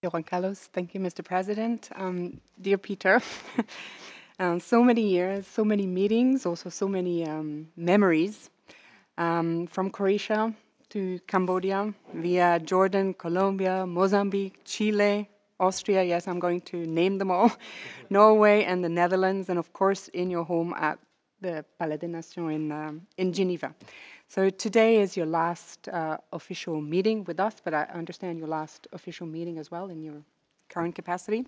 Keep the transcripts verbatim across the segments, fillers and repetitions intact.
Juan Carlos, thank you, Mister President. Um, dear Peter, um, so many years, so many meetings, also so many um, memories um, from Croatia to Cambodia, via Jordan, Colombia, Mozambique, Chile, Austria. Yes, I'm going to name them all. Norway and the Netherlands, and of course in your home at the Palais des Nations in um, in Geneva. So today is your last uh, official meeting with us, but I understand your last official meeting as well in your current capacity.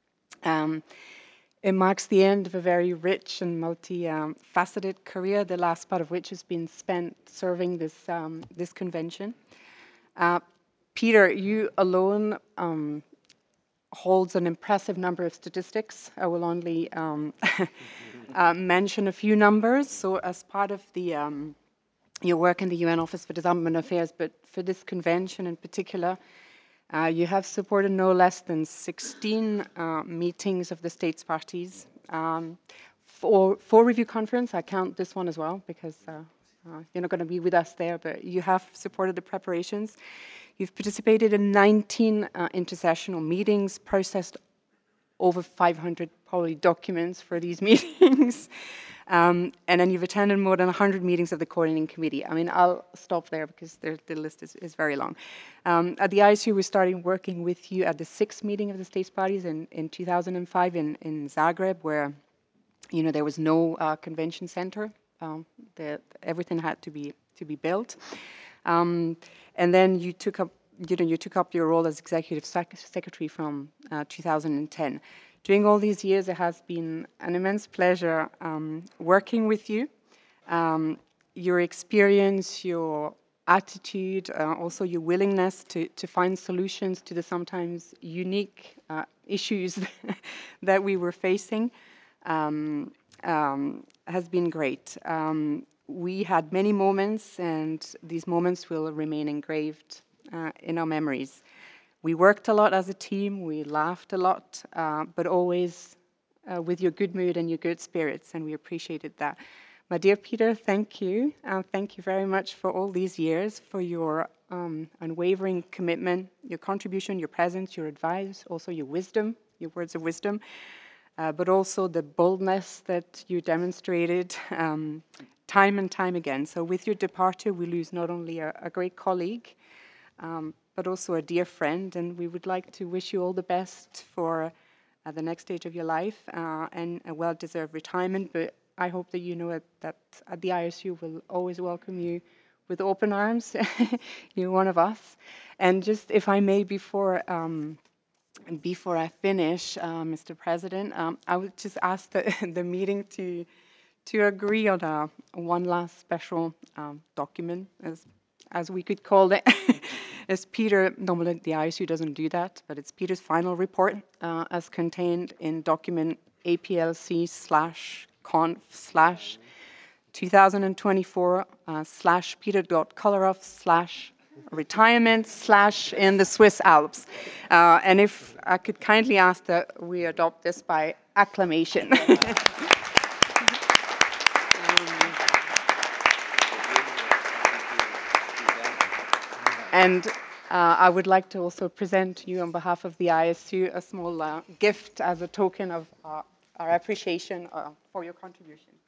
Um, it marks the end of a very rich and multi-faceted um, career, the last part of which has been spent serving this um, this convention. Uh, Peter, you alone um, holds an impressive number of statistics. I will only um, uh, mention a few numbers. So as part of the um, your work in the U N Office for Development Affairs, but for this convention in particular, uh, you have supported no less than sixteen uh, meetings of the states parties. Um, for, for review conference, I count this one as well because uh, uh, you're not going to be with us there, but you have supported the preparations. You've participated in nineteen uh, intersessional meetings, processed over five hundred probably documents for these meetings. Um, and then you've attended more than one hundred meetings of the coordinating committee. I mean, I'll stop there because the, the list is, is very long. Um, at the I S U, we started working with you at the sixth meeting of the states parties in, in two thousand five in, in Zagreb, where you know there was no uh, convention center. Um, the, everything had to be to be built. Um, and then you took up you know, you took up your role as executive sec secretary from uh, two thousand ten. During all these years, it has been an immense pleasure um, working with you. Um, your experience, your attitude, uh, also your willingness to, to find solutions to the sometimes unique uh, issues that we were facing um, um, has been great. Um, we had many moments, and these moments will remain engraved uh, in our memories. We worked a lot as a team, we laughed a lot, uh, but always uh, with your good mood and your good spirits, and we appreciated that. My dear Peter, thank you. Uh, thank you very much for all these years, for your um, unwavering commitment, your contribution, your presence, your advice, also your wisdom, your words of wisdom, uh, but also the boldness that you demonstrated um, time and time again. So with your departure, we lose not only a, a great colleague, um, but also a dear friend, and we would like to wish you all the best for uh, the next stage of your life uh, and a well-deserved retirement. But I hope that you know it, that at the I S U will always welcome you with open arms. You're one of us. And just, if I may, before um, before I finish, uh, Mister President, um, I would just ask the, the meeting to to agree on a, one last special um, document, as as we could call it. As Peter, normally the I S U doesn't do that, but it's Peter's final report uh, as contained in document A P L C slash conf slash two thousand twenty-four uh, slash peter.kolarov slash retirement slash in the Swiss Alps. Uh, and if I could kindly ask that we adopt this by acclamation. And uh, I would like to also present to you on behalf of the I S U a small uh, gift as a token of uh, our appreciation uh, for your contribution.